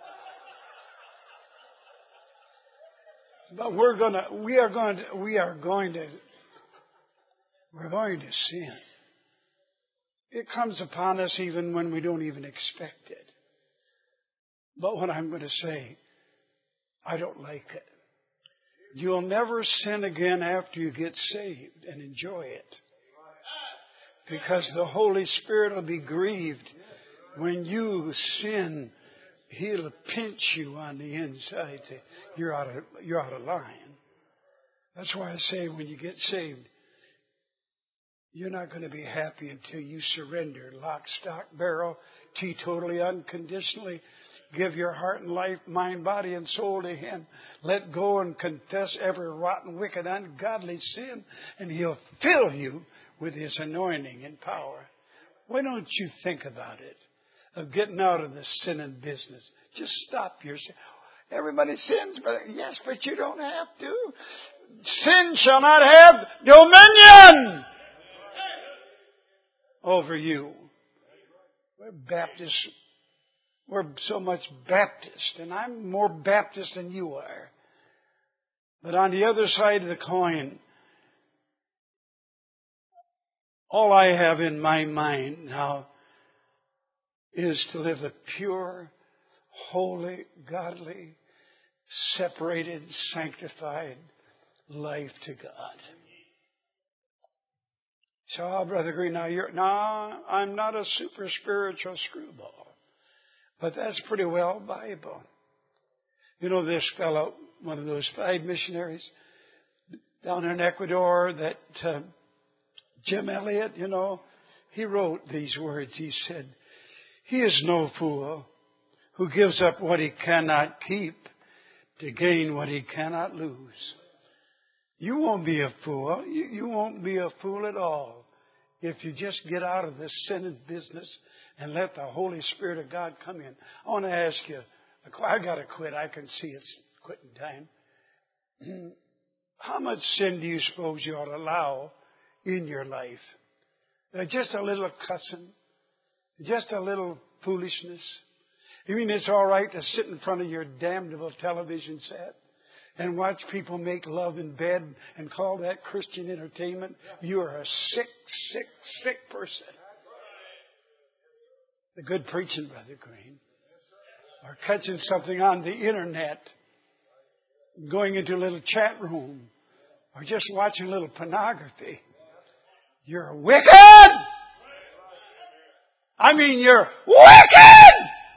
But we're gonna, we are going to, we are going to, we're going to sin. It comes upon us even when we don't even expect it. But what I'm going to say, I don't like it. You'll never sin again after you get saved and enjoy it. Because the Holy Spirit will be grieved when you sin. He'll pinch you on the inside. Say, you're out of, you're out of line. That's why I say when you get saved, you're not going to be happy until you surrender lock, stock, barrel, teetotally, unconditionally. Give your heart and life, mind, body, and soul to Him. Let go and confess every rotten, wicked, ungodly sin, and He'll fill you with His anointing and power. Why don't you think about it? of getting out of the sinning business. Just stop your sin. Everybody sins, but yes, but you don't have to. Sin shall not have dominion over you. We're Baptists. We're so much Baptist, and I'm more Baptist than you are. But on the other side of the coin, all I have in my mind now is to live a pure, holy, godly, separated, sanctified life to God. So, oh, Brother Green, now you're, no, I'm not a super spiritual screwball. But that's pretty well Bible. You know this fellow, one of those five missionaries down in Ecuador, that uh, Jim Elliot, you know, he wrote these words. He said, "He is no fool who gives up what he cannot keep to gain what he cannot lose." You won't be a fool. You, you won't be a fool at all if you just get out of this sinning business and let the Holy Spirit of God come in. I want to ask you, I got to quit. I can see it's quitting time. How much sin do you suppose you ought to allow in your life? Uh, just a little cussing, just a little foolishness. You mean it's all right to sit in front of your damnable television set and watch people make love in bed and call that Christian entertainment? You are a sick, sick, sick person. The good preaching, Brother Green, or catching something on the internet, going into a little chat room, or just watching a little pornography. You're wicked! I mean, you're wicked!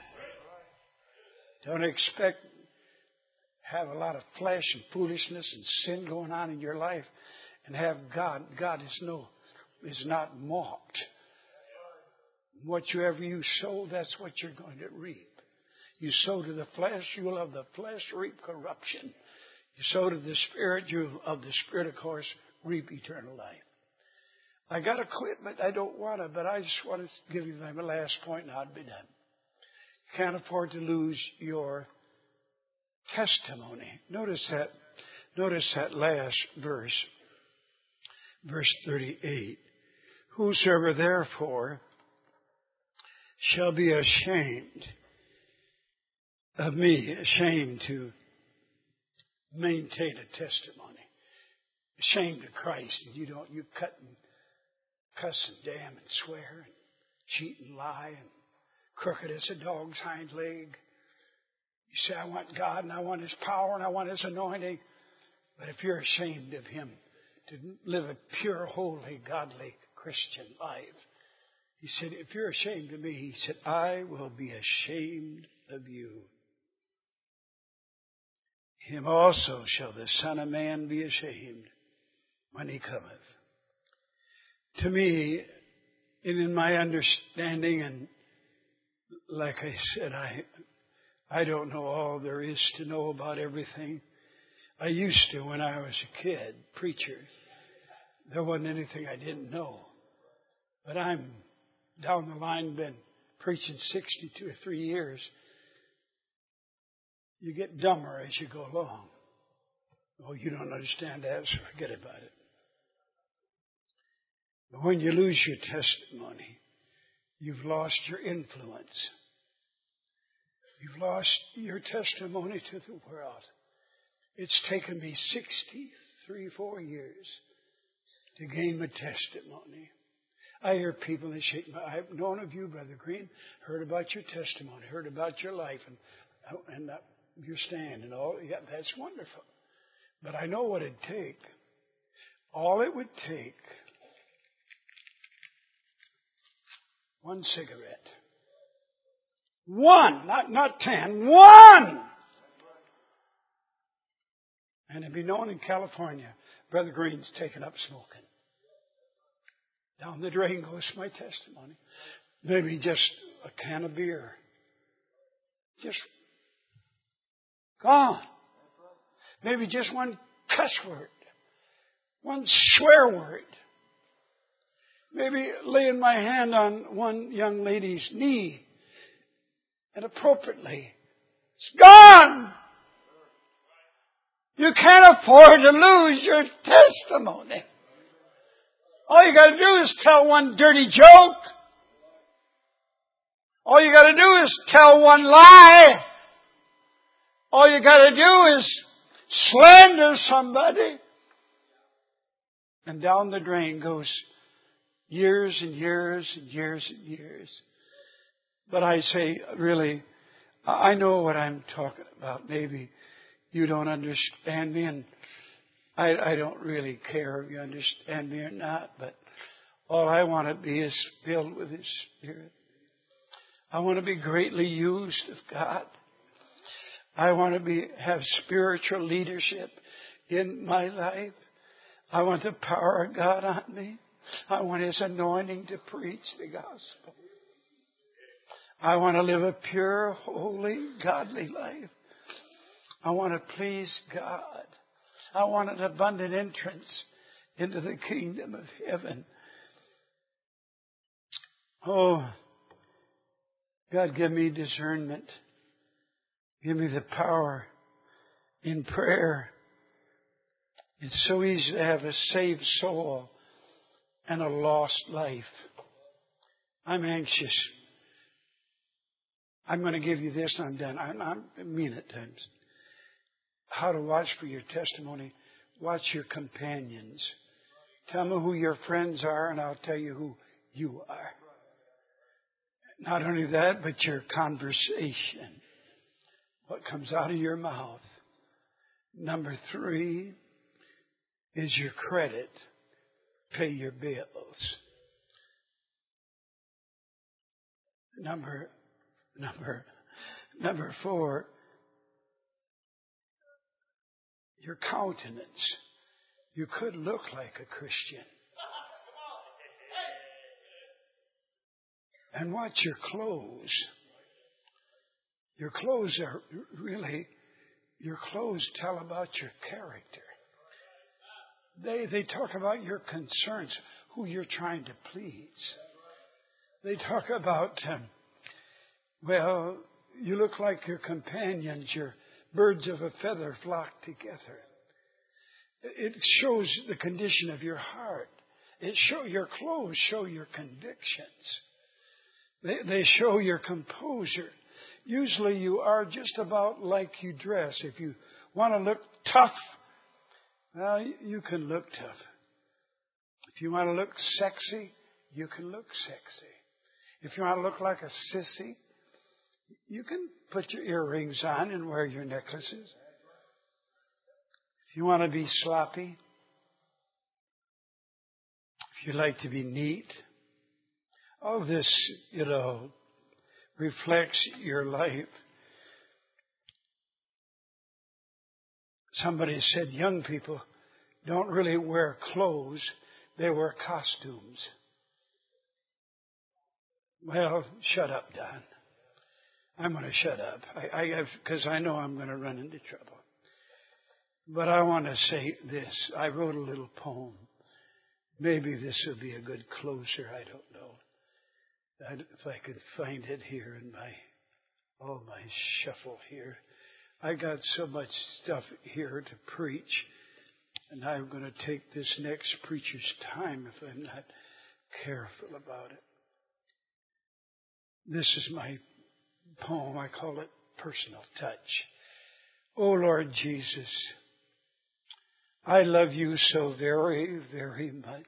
Don't expect have a lot of flesh and foolishness and sin going on in your life and have God. God is no, is not mocked. Whatsoever you sow, that's what you're going to reap. You sow to the flesh, you will of the flesh reap corruption. You sow to the Spirit, you of the Spirit, of course, reap eternal life. I got to quit, but I don't want to. But I just want to give you my last point, and I'll be done. You can't afford to lose your testimony. Notice that. Notice that last verse, verse thirty-eight. Whosoever therefore shall be ashamed of me, ashamed to maintain a testimony, ashamed of Christ, and you don't, you cut and cuss and damn and swear and cheat and lie and crooked as a dog's hind leg. You say, I want God and I want His power and I want His anointing. But if you're ashamed of Him to live a pure, holy, godly Christian life, He said, if you're ashamed of me, He said, I will be ashamed of you. Him also shall the Son of Man be ashamed when He cometh. To me, and in my understanding, and like I said, I I don't know all there is to know about everything. I used to when I was a kid, preacher. There wasn't anything I didn't know. But I'm down the line, been preaching sixty-two or three years. You get dumber as you go along. Oh, you don't understand that, so forget about it. But when you lose your testimony, you've lost your influence. You've lost your testimony to the world. It's taken me sixty-three, four years to gain my testimony. I hear people, they shake my, I've known of you, Brother Green, heard about your testimony, heard about your life and, and that, your stand and all. Yeah, that's wonderful. But I know what it'd take. All it would take, one cigarette. One, not, not ten, one! And it'd be known in California, Brother Green's taken up smoking. Down the drain goes my testimony. Maybe just a can of beer. Just gone. Maybe just one cuss word. One swear word. Maybe laying my hand on one young lady's knee and appropriately. It's gone! You can't afford to lose your testimony. All you got to do is tell one dirty joke. All you got to do is tell one lie. All you got to do is slander somebody. And down the drain goes years and years and years and years. But I say, really, I know what I'm talking about. Maybe you don't understand me, and I, I don't really care if you understand me or not, but all I want to be is filled with His Spirit. I want to be greatly used of God. I want to be have spiritual leadership in my life. I want the power of God on me. I want His anointing to preach the gospel. I want to live a pure, holy, godly life. I want to please God. I want an abundant entrance into the kingdom of heaven. Oh, God, give me discernment. Give me the power in prayer. It's so easy to have a saved soul and a lost life. I'm anxious. I'm going to give you this and I'm done. I, I mean it times. How to watch for your testimony. Watch your companions. Tell me who your friends are and I'll tell you who you are. Not only that, but your conversation. What comes out of your mouth. Number three is your credit. Pay your bills. Number, number, number four, your countenance. You could look like a Christian. And watch your clothes. Your clothes are really, your clothes tell about your character. They they talk about your concerns, who you're trying to please. They talk about, um, well, you look like your companions, your birds of a feather flock together. It shows the condition of your heart. It show your clothes show your convictions. They they show your composure. Usually you are just about like you dress. If you want to look tough, well, you can look tough. If you want to look sexy, you can look sexy. If you want to look like a sissy, you can put your earrings on and wear your necklaces. If you want to be sloppy, if you like to be neat, all this, you know, reflects your life. Somebody said young people don't really wear clothes, they wear costumes. Well, shut up, Don. I'm going to shut up. I, I have, because I know I'm going to run into trouble. But I want to say this. I wrote a little poem. Maybe this will be a good closer. I don't know. I'd, if I could find it here in my, oh, my shuffle here. I got so much stuff here to preach. And I'm going to take this next preacher's time if I'm not careful about it. This is my poem. I call it Personal Touch. Oh, Lord Jesus, I love you so very, very much.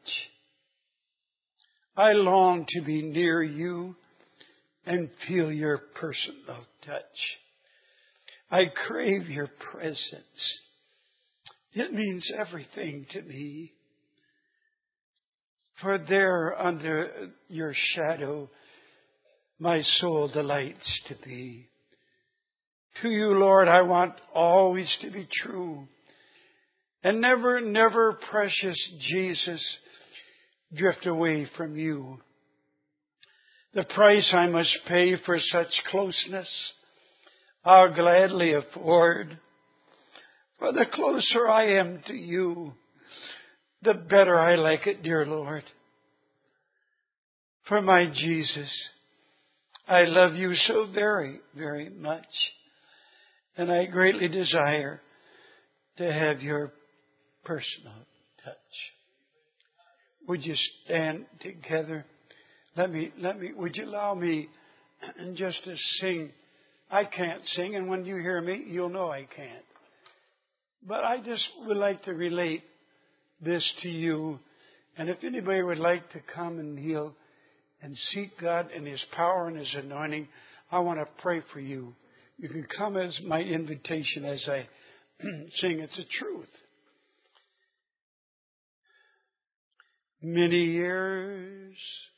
I long to be near you and feel your personal touch. I crave your presence. It means everything to me. For there under your shadow, my soul delights to be. To you, Lord, I want always to be true. And never, never, precious Jesus, drift away from you. The price I must pay for such closeness, I'll gladly afford. For the closer I am to you, the better I like it, dear Lord. For my Jesus, I love you so very, very much. And I greatly desire to have your personal touch. Would you stand together? Let me, let me, would you allow me just to sing? I can't sing, and when you hear me, you'll know I can't. But I just would like to relate this to you. And if anybody would like to come and heal and seek God and His power and His anointing, I want to pray for you. You can come as my invitation as I sing. It's the truth. Many years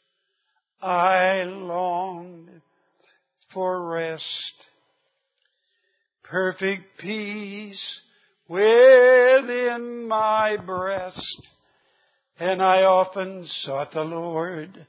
I longed for rest, perfect peace within my breast, and I often sought the Lord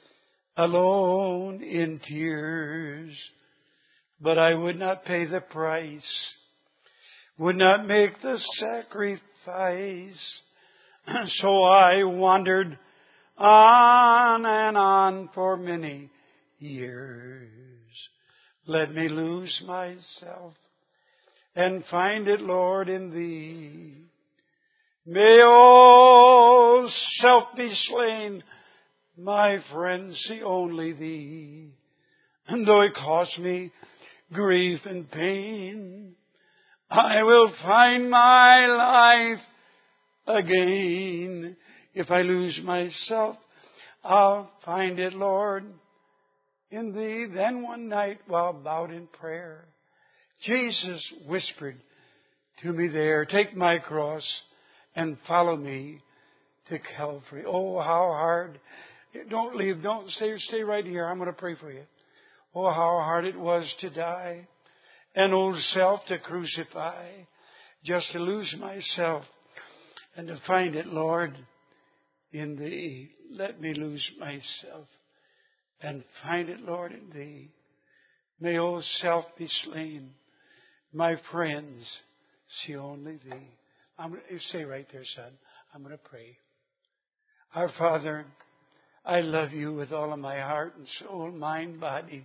alone in tears, but I would not pay the price, would not make the sacrifice. So I wandered on and on for many years. Let me lose myself and find it, Lord, in Thee. May all self be slain, my friend, see only Thee. And though it cost me grief and pain, I will find my life again. If I lose myself, I'll find it, Lord, in Thee. Then one night while bowed in prayer, Jesus whispered to me there, take my cross and follow me to Calvary. Oh, how hard. Don't leave. Don't stay, stay right here. I'm going to pray for you. Oh, how hard it was to die. An old self to crucify. Just to lose myself and to find it, Lord, in Thee. Let me lose myself and find it, Lord, in Thee. May old self be slain. My friends, see only Thee. I'm going to stay right there, son. I'm going to pray. Our Father, I love You with all of my heart and soul, mind, body.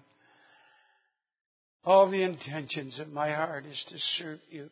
All the intentions of my heart is to serve You.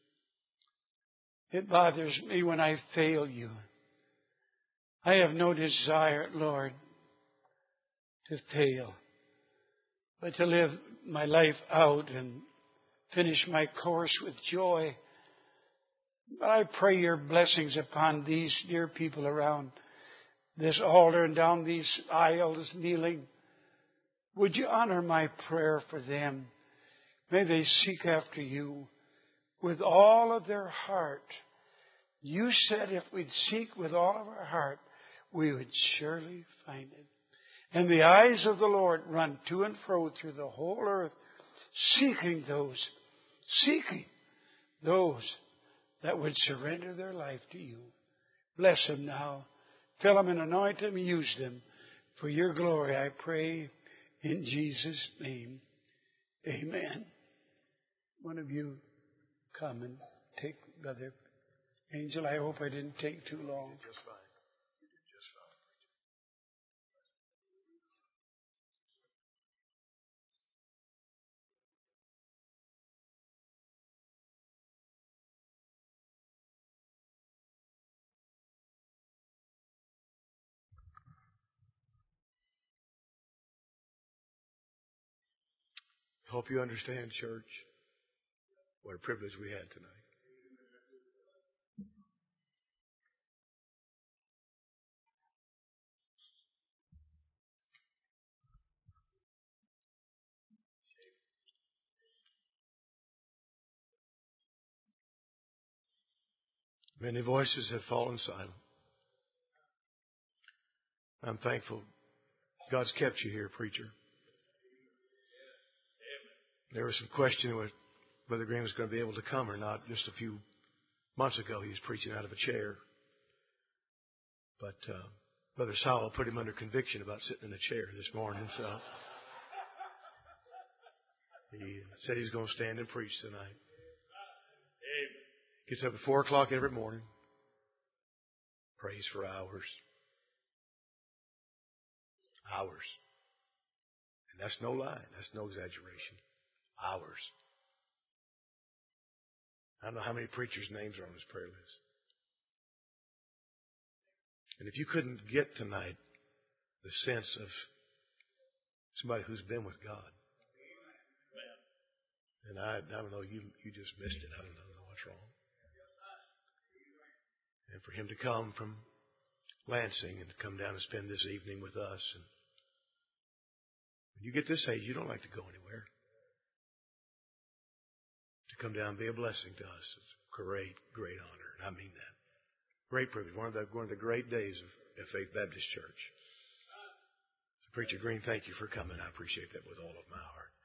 It bothers me when I fail You. I have no desire, Lord, to fail, but to live my life out and finish my course with joy. But I pray Your blessings upon these dear people around this altar and down these aisles kneeling. Would You honor my prayer for them? May they seek after You with all of their heart. You said if we'd seek with all of our heart, we would surely find it. And the eyes of the Lord run to and fro through the whole earth, seeking those, seeking those that would surrender their life to You. Bless them now. Fill them and anoint them and use them for Your glory, I pray in Jesus' name. Amen. One of you come and take Brother Angel. I hope I didn't take too long. Just fine. You did just fine. Hope you understand, church, what a privilege we had tonight. Many voices have fallen silent. I'm thankful God's kept you here, preacher. There was some question with whether Graham was going to be able to come or not. Just a few months ago, he was preaching out of a chair. But uh, Brother Sowell put him under conviction about sitting in a chair this morning. So he said he's going to stand and preach tonight. Gets up at four o'clock every morning. Prays for hours. Hours. And That's no lie. That's no exaggeration. Hours. I don't know how many preachers' names are on this prayer list. And if you couldn't get tonight the sense of somebody who's been with God, and I, I don't know, you you just missed it. I don't know what's wrong. And for him to come from Lansing and to come down and spend this evening with us. And when you get this age, you don't like to go anywhere. To come down and be a blessing to us is a great, great honor. And I mean that. Great privilege. One of the, one of the great days of, of Faith Baptist Church. So Preacher Green, thank you for coming. I appreciate that with all of my heart.